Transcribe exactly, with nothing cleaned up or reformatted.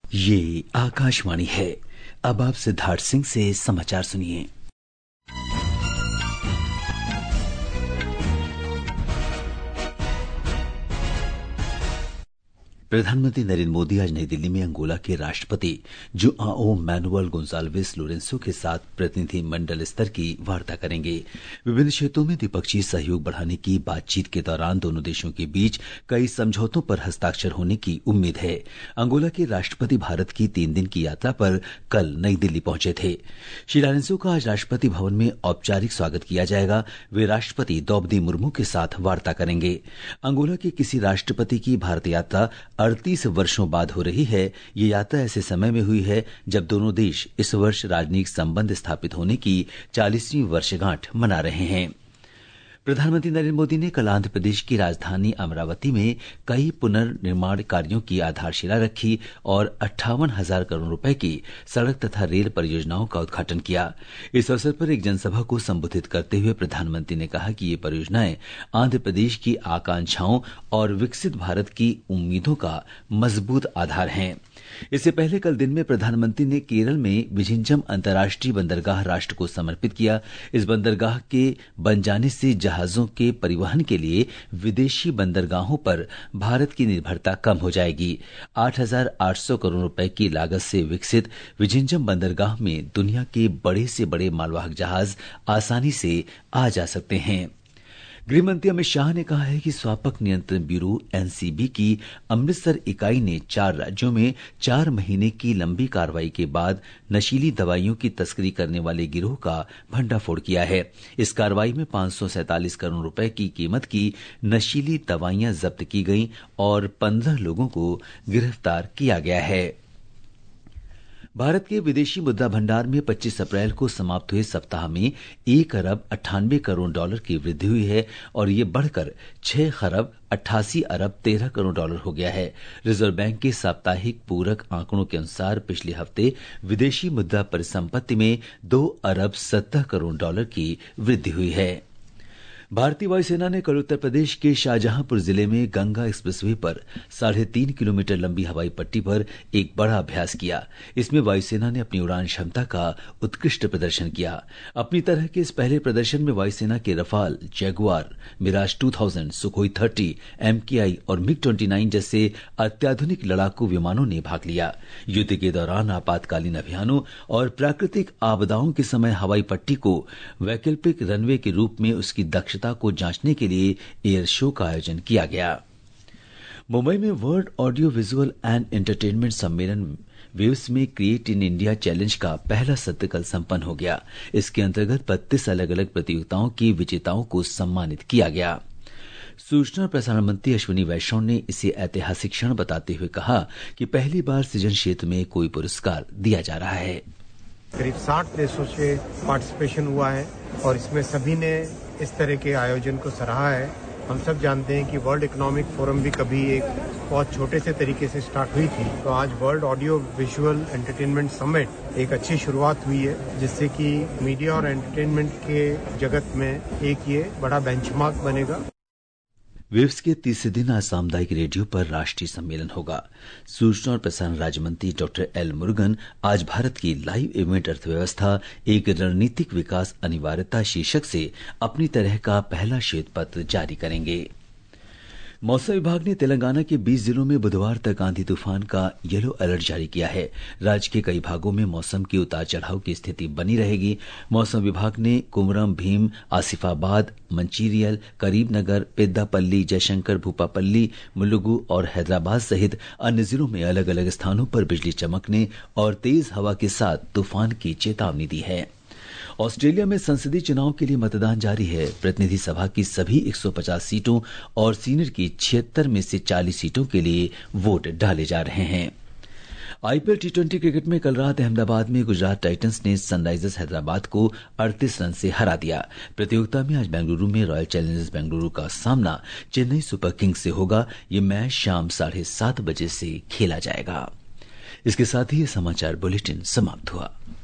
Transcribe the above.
ये आकाशवाणी है। अब आप सिद्धार्थ सिंह से समाचार सुनिए। प्रधानमंत्री नरेंद्र मोदी आज नई दिल्ली में अंगोला के राष्ट्रपति जुआओ मैनुअल गोंजाल्वेस लोरेंसो के साथ प्रतिनिधि मंडल स्तर की वार्ता करेंगे। विभिन्न क्षेत्रों में द्विपक्षीय सहयोग बढ़ाने की बातचीत के दौरान दोनों देशों के बीच कई समझौतों पर हस्ताक्षर होने की उम्मीद है। अंगोला के राष्ट्रपति भारत की तीन दिन की यात्रा पर कल नई दिल्ली पहुंचे थे। श्री लोरेंसो का आज राष्ट्रपति भवन में औपचारिक स्वागत किया जाएगा। वे राष्ट्रपति द्रौपदी मुर्मू के साथ वार्ता करेंगे। अंगोला के किसी राष्ट्रपति की भारत यात्रा अड़तीस वर्षों बाद हो रही है। ये यात्रा ऐसे समय में हुई है जब दोनों देश इस वर्ष राजनयिक संबंध स्थापित होने की चालीसवीं वर्षगांठ मना रहे हैं। प्रधानमंत्री नरेंद्र मोदी ने कल आंध्र प्रदेश की राजधानी अमरावती में कई पुनर्निर्माण कार्यों की आधारशिला रखी और अट्ठावन हजार करोड़ रुपए की सड़क तथा रेल परियोजनाओं का उद्घाटन किया। इस अवसर पर एक जनसभा को संबोधित करते हुए प्रधानमंत्री ने कहा कि ये परियोजनाएं आंध्र प्रदेश की आकांक्षाओं और विकसित भारत की उम्मीदों का मजबूत आधार हैं। इससे पहले कल दिन में प्रधानमंत्री ने केरल में विझिंजम अंतर्राष्ट्रीय बंदरगाह राष्ट्र को समर्पित किया। इस बंदरगाह के बन जाने से जहाजों के परिवहन के लिए विदेशी बंदरगाहों पर भारत की निर्भरता कम हो जाएगी। आठ हजार आठ सौ करोड़ रुपए की लागत से विकसित विझिंजम बंदरगाह में दुनिया के बड़े से बड़े मालवाहक जहाज आसानी से आ जा सकते हैं। गृहमंत्री अमित शाह ने कहा है कि स्वापक नियंत्रण ब्यूरो एनसीबी की अमृतसर इकाई ने चार राज्यों में चार महीने की लंबी कार्रवाई के बाद नशीली दवाइयों की तस्करी करने वाले गिरोह का भंडाफोड़ किया है। इस कार्रवाई में पांच सौ सैंतालीस करोड़ रुपए की कीमत की नशीली दवाइयां जब्त की गईं और पंद्रह लोगों को गिरफ्तार किया गया है। भारत के विदेशी मुद्रा भंडार में पच्चीस अप्रैल को समाप्त हुए सप्ताह में एक अरब अट्ठानबे करोड़ डॉलर की वृद्धि हुई है और ये बढ़कर छह खरब अट्ठासी अरब तेरह करोड़ डॉलर हो गया है। रिजर्व बैंक के साप्ताहिक पूरक आंकड़ों के अनुसार पिछले हफ्ते विदेशी मुद्रा परिसंपत्ति में दो अरब सत्रह करोड़ डॉलर की वृद्धि हुई है। भारतीय वायुसेना ने कल उत्तर प्रदेश के शाहजहांपुर जिले में गंगा एक्सप्रेसवे पर साढ़े तीन किलोमीटर लंबी हवाई पट्टी पर एक बड़ा अभ्यास किया। इसमें वायुसेना ने अपनी उड़ान क्षमता का उत्कृष्ट प्रदर्शन किया। अपनी तरह के इस पहले प्रदर्शन में वायुसेना के रफाल, जैगुआर, मिराज दो हज़ार, सुखोई तीस, एमकेआई और मिग उनतीस जैसे अत्याधुनिक लड़ाकू विमानों ने भाग लिया। युद्ध के दौरान आपातकालीन अभियानों और प्राकृतिक आपदाओं के समय हवाई पट्टी को वैकल्पिक रनवे के रूप में उसकी दक्षता को जांचने के लिए एयर शो का आयोजन किया गया। मुंबई में world audio visual and entertainment सम्मेलन वेव्स में क्रिएट इन इंडिया चैलेंज का पहला सत्र कल संपन्न हो गया। इसके अंतर्गत बत्तीस अलग अलग प्रतियोगिताओं के विजेताओं को सम्मानित किया गया। सूचना और प्रसारण मंत्री अश्विनी वैष्णव ने इसे ऐतिहासिक क्षण बताते हुए कहा कि पहली बार सृजन क्षेत्र में कोई पुरस्कार दिया जा रहा है। करीब साठ देशों से पार्टिसिपेशन हुआ है और इसमें सभी ने इस तरह के आयोजन को सराहा है। हम सब जानते हैं कि वर्ल्ड इकोनॉमिक फोरम भी कभी एक बहुत छोटे से तरीके से स्टार्ट हुई थी, तो आज world audio visual entertainment summit एक अच्छी शुरुआत हुई है, जिससे कि मीडिया और एंटरटेनमेंट के जगत में एक ये बड़ा बेंचमार्क बनेगा। वेव्स के तीसरे दिन आज सामुदायिक रेडियो पर राष्ट्रीय सम्मेलन होगा। सूचना और प्रसारण राज्य मंत्री डॉक्टर एल मुरुगन आज भारत की लाइव इवेंट अर्थव्यवस्था एक रणनीतिक विकास अनिवार्यता शीर्षक से अपनी तरह का पहला श्वेत पत्र जारी करेंगे। मौसम विभाग ने तेलंगाना के बीस जिलों में बुधवार तक आंधी तूफान का येलो अलर्ट जारी किया है। राज्य के कई भागों में मौसम के उतार चढ़ाव की स्थिति बनी रहेगी। मौसम विभाग ने कुमरम, भीम, आसिफाबाद, मंचिरियल, करीमनगर, पेद्दापल्ली, जयशंकर, भूपापल्ली, मुलुगु और हैदराबाद सहित अन्य जिलों में अलग अलग स्थानों पर बिजली चमकने और तेज हवा के साथ तूफान की चेतावनी दी है। ऑस्ट्रेलिया में संसदीय चुनाव के लिए मतदान जारी है। प्रतिनिधि सभा की सभी एक सौ पचास सीटों और सीनेट की छिहत्तर में से चालीस सीटों के लिए वोट डाले जा रहे हैं। आईपीएल टी ट्वेंटी क्रिकेट में कल रात अहमदाबाद में गुजरात टाइटंस ने सनराइजर्स हैदराबाद को अड़तीस रन से हरा दिया। प्रतियोगिता में आज बेंगलुरु में रॉयल चैलेंजर्स बेंगलुरु का सामना चेन्नई सुपर किंग्स से होगा। ये मैच शाम साढ़े सात बजे से खेला जाएगा। इसके साथ ही ये समाचार बुलेटिन समाप्त हुआ।